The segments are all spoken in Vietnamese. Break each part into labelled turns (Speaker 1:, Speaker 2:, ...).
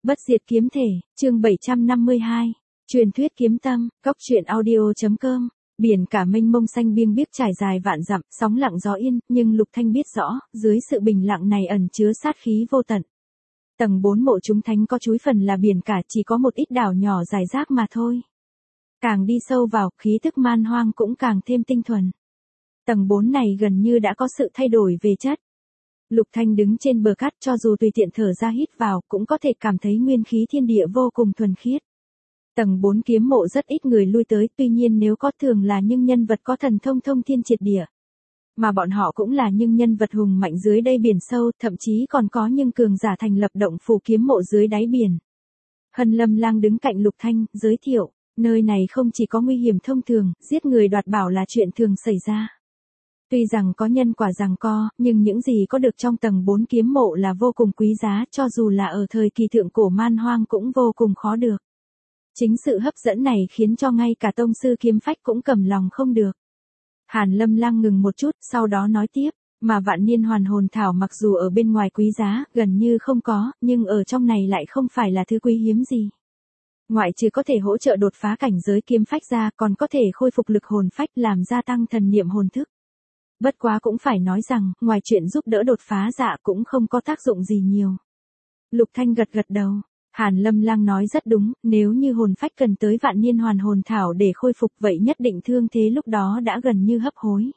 Speaker 1: Bất diệt kiếm thể, chương 752. Truyền thuyết kiếm tâm, Cốc truyện audio.com. Biển cả mênh mông xanh biêng biếc trải dài vạn dặm, sóng lặng gió yên, nhưng Lục Thanh biết rõ, dưới sự bình lặng này ẩn chứa sát khí vô tận. Tầng 4 mộ chúng thánh có chúi phần là biển cả, chỉ có một ít đảo nhỏ rải rác mà thôi. Càng đi sâu vào, khí thức man hoang cũng càng thêm tinh thuần. Tầng 4 này gần như đã có sự thay đổi về chất. Lục Thanh đứng trên bờ cát, cho dù tùy tiện thở ra hít vào, cũng có thể cảm thấy nguyên khí thiên địa vô cùng thuần khiết. Tầng 4 kiếm mộ rất ít người lui tới, tuy nhiên nếu có thường là những nhân vật có thần thông thông thiên triệt địa. Mà bọn họ cũng là những nhân vật hùng mạnh dưới đây biển sâu, thậm chí còn có những cường giả thành lập động phủ kiếm mộ dưới đáy biển. Hân Lâm Lang đứng cạnh Lục Thanh, giới thiệu, nơi này không chỉ có nguy hiểm thông thường, giết người đoạt bảo là chuyện thường xảy ra. Tuy rằng có nhân quả giằng co, nhưng những gì có được trong tầng 4 kiếm mộ là vô cùng quý giá, cho dù là ở thời kỳ thượng cổ man hoang cũng vô cùng khó được. Chính sự hấp dẫn này khiến cho ngay cả tông sư kiếm phách cũng cầm lòng không được. Hàn Lâm Lang ngừng một chút, sau đó nói tiếp, mà vạn niên hoàn hồn thảo mặc dù ở bên ngoài quý giá, gần như không có, nhưng ở trong này lại không phải là thứ quý hiếm gì. Ngoại trừ có thể hỗ trợ đột phá cảnh giới kiếm phách ra, còn có thể khôi phục lực hồn phách, làm gia tăng thần niệm hồn thức. Bất quá cũng phải nói rằng, ngoài chuyện giúp đỡ đột phá dạ cũng không có tác dụng gì nhiều. Lục Thanh gật gật đầu. Hàn Lâm Lang nói rất đúng, nếu như hồn phách cần tới vạn niên hoàn hồn thảo để khôi phục vậy nhất định thương thế lúc đó đã gần như hấp hối.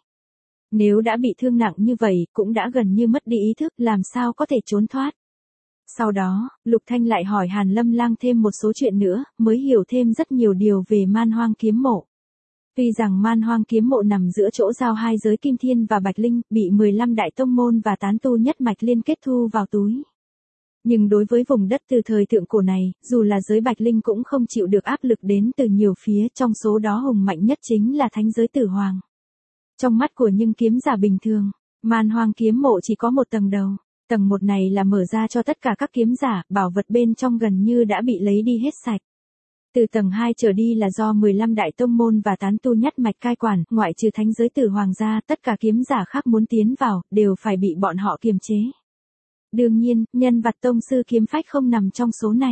Speaker 1: Nếu đã bị thương nặng như vậy, cũng đã gần như mất đi ý thức, làm sao có thể trốn thoát. Sau đó, Lục Thanh lại hỏi Hàn Lâm Lang thêm một số chuyện nữa, mới hiểu thêm rất nhiều điều về man hoang kiếm mộ. Tuy rằng man hoang kiếm mộ nằm giữa chỗ giao hai giới Kim Thiên và Bạch Linh, bị 15 đại tông môn và tán tu nhất mạch liên kết thu vào túi. Nhưng đối với vùng đất từ thời thượng cổ này, dù là giới Bạch Linh cũng không chịu được áp lực đến từ nhiều phía, trong số đó hùng mạnh nhất chính là thánh giới Tử Hoàng. Trong mắt của những kiếm giả bình thường, man hoang kiếm mộ chỉ có một tầng đầu. Tầng 1 này là mở ra cho tất cả các kiếm giả, bảo vật bên trong gần như đã bị lấy đi hết sạch. Từ tầng 2 trở đi là do 15 đại tông môn và tán tu nhất mạch cai quản, ngoại trừ thánh giới Tử Hoàng gia, tất cả kiếm giả khác muốn tiến vào, đều phải bị bọn họ kiềm chế. Đương nhiên, nhân vật tông sư kiếm phách không nằm trong số này.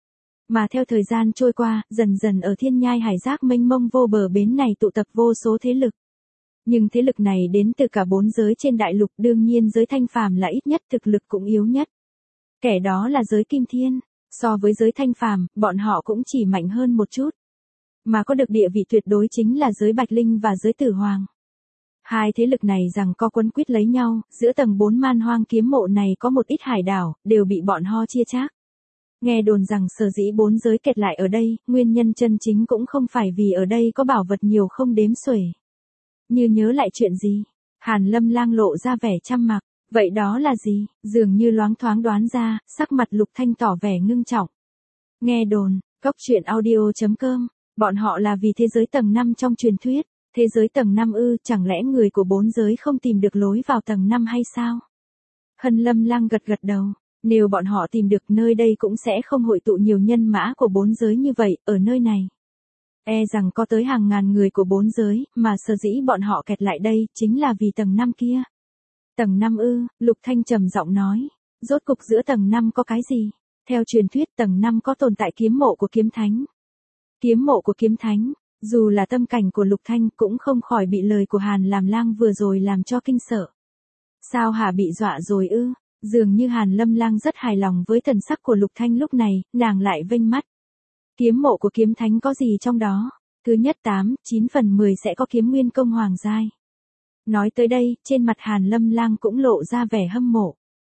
Speaker 1: Mà theo thời gian trôi qua, dần dần ở thiên nhai hải giác mênh mông vô bờ bến này tụ tập vô số thế lực. Nhưng thế lực này đến từ cả 4 giới trên đại lục, đương nhiên giới thanh phàm là ít nhất, thực lực cũng yếu nhất. Kẻ đó là giới Kim Thiên. So với giới thanh phàm, bọn họ cũng chỉ mạnh hơn một chút. Mà có được địa vị tuyệt đối chính là giới Bạch Linh và giới Tử Hoàng. Hai thế lực này rằng co quấn quýt lấy nhau, giữa tầng 4 man hoang kiếm mộ này có một ít hải đảo, đều bị bọn họ chia chác. Nghe đồn rằng sở dĩ 4 giới kết lại ở đây, nguyên nhân chân chính cũng không phải vì ở đây có bảo vật nhiều không đếm xuể. Như nhớ lại chuyện gì? Hàn Lâm Lang lộ ra vẻ chăm mặc. Vậy đó là gì? Dường như loáng thoáng đoán ra, sắc mặt Lục Thanh tỏ vẻ ngưng trọng. Nghe đồn, Cốc truyện audio.com, bọn họ là vì thế giới tầng 5 trong truyền thuyết. Thế giới tầng 5 ư, chẳng lẽ người của 4 giới không tìm được lối vào tầng 5 hay sao? Hân Lâm Lang gật gật đầu, nếu bọn họ tìm được nơi đây cũng sẽ không hội tụ nhiều nhân mã của 4 giới như vậy, ở nơi này. E rằng có tới hàng ngàn người của 4 giới, mà sở dĩ bọn họ kẹt lại đây, chính là vì tầng 5 kia. Tầng 5 ư, Lục Thanh trầm giọng nói, rốt cục giữa tầng 5 có cái gì? Theo truyền thuyết tầng 5 có tồn tại kiếm mộ của kiếm thánh. Kiếm mộ của kiếm thánh, dù là tâm cảnh của Lục Thanh cũng không khỏi bị lời của Hàn Làm Lang vừa rồi làm cho kinh sợ. Sao hả, bị dọa rồi ư? Dường như Hàn Lâm Lang rất hài lòng với thần sắc của Lục Thanh lúc này, nàng lại vênh mắt. Kiếm mộ của kiếm thánh có gì trong đó? Thứ nhất 8-9 phần 10 sẽ có kiếm nguyên công hoàng giai. Nói tới đây, trên mặt Hàn Lâm Lang cũng lộ ra vẻ hâm mộ.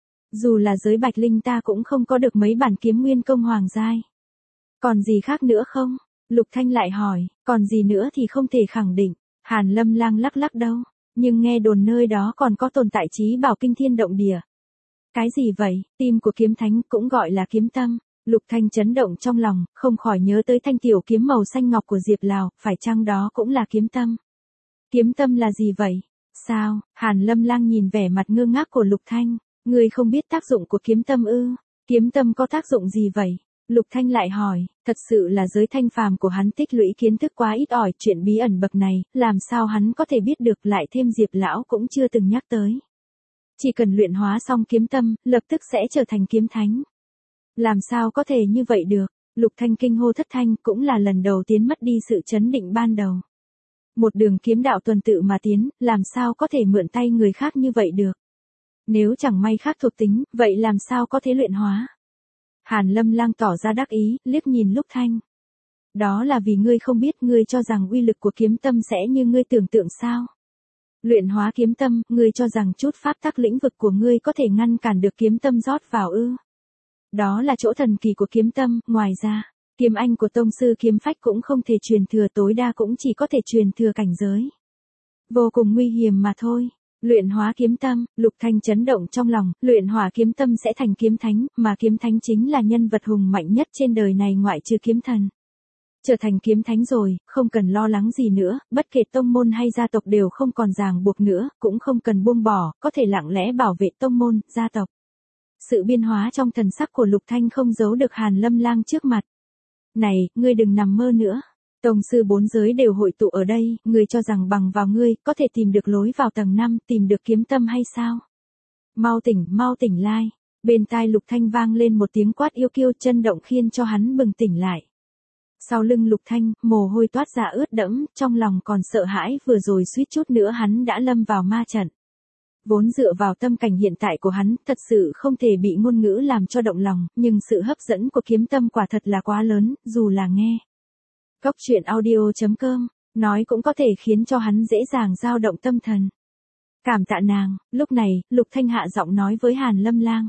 Speaker 1: Dù là giới Bạch Linh ta cũng không có được mấy bản kiếm nguyên công hoàng giai. Còn gì khác nữa không? Lục Thanh lại hỏi, còn gì nữa thì không thể khẳng định. Hàn Lâm Lang lắc lắc đầu, nhưng nghe đồn nơi đó còn có tồn tại chí bảo kinh thiên động địa. Cái gì vậy? Tim của kiếm thánh cũng gọi là kiếm tâm. Lục Thanh chấn động trong lòng, không khỏi nhớ tới thanh tiểu kiếm màu xanh ngọc của Diệp Lào, phải chăng đó cũng là kiếm tâm? Kiếm tâm là gì vậy? Sao? Hàn Lâm Lang nhìn vẻ mặt ngơ ngác của Lục Thanh, ngươi không biết tác dụng của kiếm tâm ư? Kiếm tâm có tác dụng gì vậy? Lục Thanh lại hỏi, thật sự là giới thanh phàm của hắn tích lũy kiến thức quá ít ỏi, chuyện bí ẩn bậc này, làm sao hắn có thể biết được, lại thêm Diệp lão cũng chưa từng nhắc tới. Chỉ cần luyện hóa xong kiếm tâm, lập tức sẽ trở thành kiếm thánh. Làm sao có thể như vậy được? Lục Thanh kinh hô thất thanh, cũng là lần đầu tiến mất đi sự chấn định ban đầu. Một đường kiếm đạo tuần tự mà tiến, làm sao có thể mượn tay người khác như vậy được? Nếu chẳng may khác thuộc tính, vậy làm sao có thể luyện hóa? Hàn Lâm Lang tỏ ra đắc ý, liếc nhìn Lục Thanh. Đó là vì ngươi không biết, ngươi cho rằng uy lực của kiếm tâm sẽ như ngươi tưởng tượng sao? Luyện hóa kiếm tâm, ngươi cho rằng chút pháp tắc lĩnh vực của ngươi có thể ngăn cản được kiếm tâm rót vào ư? Đó là chỗ thần kỳ của kiếm tâm, ngoài ra, kiếm anh của tông sư kiếm phách cũng không thể truyền thừa, tối đa cũng chỉ có thể truyền thừa cảnh giới. Vô cùng nguy hiểm mà thôi. Luyện hóa kiếm tâm, Lục Thanh chấn động trong lòng, luyện hóa kiếm tâm sẽ thành kiếm thánh, mà kiếm thánh chính là nhân vật hùng mạnh nhất trên đời này ngoại trừ kiếm thần. Trở thành kiếm thánh rồi, không cần lo lắng gì nữa, bất kể tông môn hay gia tộc đều không còn ràng buộc nữa, cũng không cần buông bỏ, có thể lặng lẽ bảo vệ tông môn, gia tộc. Sự biến hóa trong thần sắc của Lục Thanh không giấu được Hàn Lâm Lang trước mặt. Này, ngươi đừng nằm mơ nữa. Tông sư 4 giới đều hội tụ ở đây, ngươi cho rằng bằng vào ngươi, có thể tìm được lối vào tầng 5, tìm được kiếm tâm hay sao? Mau tỉnh lai. Bên tai Lục Thanh vang lên một tiếng quát yêu kiêu, chân động khiến cho hắn bừng tỉnh lại. Sau lưng Lục Thanh, mồ hôi toát ra ướt đẫm, trong lòng còn sợ hãi, vừa rồi suýt chút nữa hắn đã lâm vào ma trận. Vốn dựa vào tâm cảnh hiện tại của hắn, thật sự không thể bị ngôn ngữ làm cho động lòng, nhưng sự hấp dẫn của kiếm tâm quả thật là quá lớn, dù là nghe. Cốc truyện audio.com, nói cũng có thể khiến cho hắn dễ dàng dao động tâm thần. Cảm tạ nàng. Lúc này, Lục Thanh hạ giọng nói với Hàn Lâm Lang.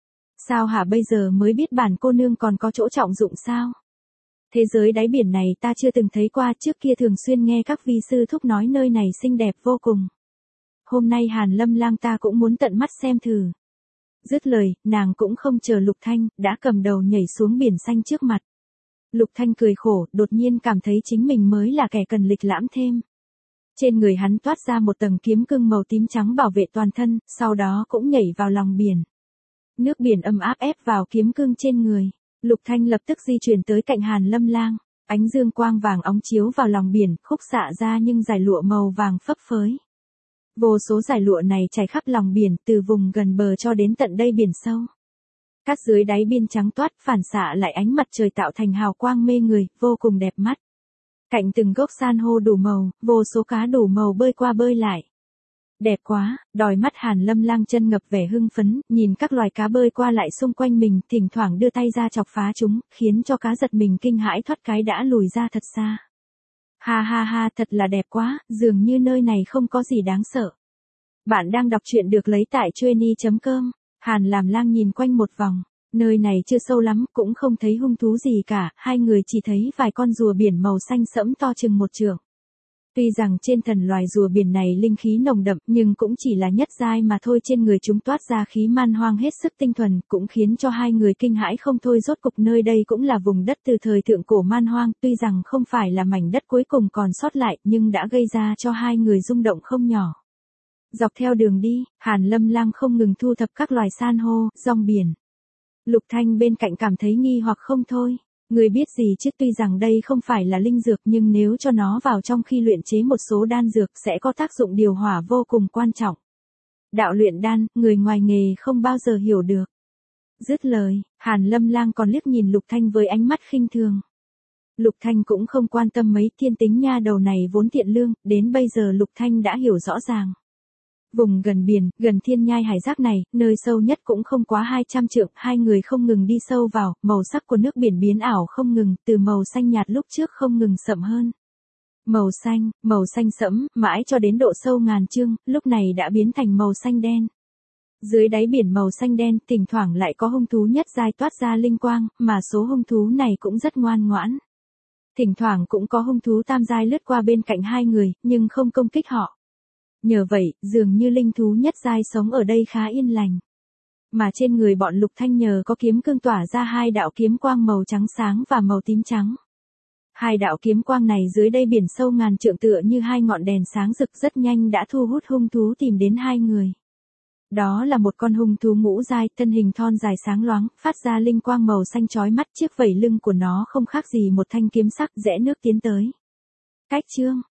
Speaker 1: Sao hả, bây giờ mới biết bản cô nương còn có chỗ trọng dụng sao? Thế giới đáy biển này ta chưa từng thấy qua, trước kia thường xuyên nghe các vi sư thúc nói nơi này xinh đẹp vô cùng. Hôm nay Hàn Lâm Lang ta cũng muốn tận mắt xem thử. Dứt lời, nàng cũng không chờ Lục Thanh, đã cầm đầu nhảy xuống biển xanh trước mặt. Lục Thanh cười khổ, đột nhiên cảm thấy chính mình mới là kẻ cần lịch lãm thêm. Trên người hắn toát ra một tầng kiếm cương màu tím trắng bảo vệ toàn thân, sau đó cũng nhảy vào lòng biển. Nước biển ấm áp ép vào kiếm cương trên người. Lục Thanh lập tức di chuyển tới cạnh Hàn Lâm Lang. Ánh dương quang vàng óng chiếu vào lòng biển, khúc xạ ra nhưng dải lụa màu vàng phấp phới. Vô số dải lụa này trải khắp lòng biển, từ vùng gần bờ cho đến tận đây biển sâu. Cát dưới đáy biển trắng toát, phản xạ lại ánh mặt trời tạo thành hào quang mê người, vô cùng đẹp mắt. Cạnh từng gốc san hô đủ màu, vô số cá đủ màu bơi qua bơi lại. Đẹp quá, đòi mắt Hàn Lâm Lang chân ngập vẻ hưng phấn, nhìn các loài cá bơi qua lại xung quanh mình, thỉnh thoảng đưa tay ra chọc phá chúng, khiến cho cá giật mình kinh hãi thoát cái đã lùi ra thật xa. Ha ha ha, thật là đẹp quá, dường như nơi này không có gì đáng sợ. Bạn đang đọc truyện được lấy tại Chueny.com. Hàn Làm Lang nhìn quanh một vòng, nơi này chưa sâu lắm, cũng không thấy hung thú gì cả, hai người chỉ thấy vài con rùa biển màu xanh sẫm to chừng một trượng. Tuy rằng trên thần loài rùa biển này linh khí nồng đậm, nhưng cũng chỉ là nhất giai mà thôi, trên người chúng toát ra khí man hoang hết sức tinh thuần, cũng khiến cho hai người kinh hãi không thôi. Rốt cục nơi đây cũng là vùng đất từ thời thượng cổ man hoang, tuy rằng không phải là mảnh đất cuối cùng còn sót lại, nhưng đã gây ra cho hai người rung động không nhỏ. Dọc theo đường đi, Hàn Lâm Lang không ngừng thu thập các loài san hô, rong biển. Lục Thanh bên cạnh cảm thấy nghi hoặc không thôi. Người biết gì chứ, tuy rằng đây không phải là linh dược nhưng nếu cho nó vào trong khi luyện chế một số đan dược sẽ có tác dụng điều hòa vô cùng quan trọng. Đạo luyện đan, người ngoài nghề không bao giờ hiểu được. Dứt lời, Hàn Lâm Lang còn liếc nhìn Lục Thanh với ánh mắt khinh thường. Lục Thanh cũng không quan tâm mấy, thiên tính nha đầu này vốn thiện lương, đến bây giờ Lục Thanh đã hiểu rõ ràng. Vùng gần biển, gần thiên nhai hải giác này, nơi sâu nhất cũng không quá 200 trượng, hai người không ngừng đi sâu vào, màu sắc của nước biển biến ảo không ngừng, từ màu xanh nhạt lúc trước không ngừng sậm hơn. Màu xanh sẫm, mãi cho đến độ sâu ngàn trượng, lúc này đã biến thành màu xanh đen. Dưới đáy biển màu xanh đen, thỉnh thoảng lại có hung thú nhất giai toát ra linh quang, mà số hung thú này cũng rất ngoan ngoãn. Thỉnh thoảng cũng có hung thú tam giai lướt qua bên cạnh hai người, nhưng không công kích họ. Nhờ vậy, dường như linh thú nhất giai sống ở đây khá yên lành. Mà trên người bọn Lục Thanh nhờ có kiếm cương tỏa ra hai đạo kiếm quang màu trắng sáng và màu tím trắng. Hai đạo kiếm quang này dưới đây biển sâu ngàn trượng tựa như hai ngọn đèn sáng rực, rất nhanh đã thu hút hung thú tìm đến hai người. Đó là một con hung thú ngũ giai, thân hình thon dài sáng loáng, phát ra linh quang màu xanh chói mắt, chiếc vảy lưng của nó không khác gì một thanh kiếm sắc, rẽ nước tiến tới. Cách chương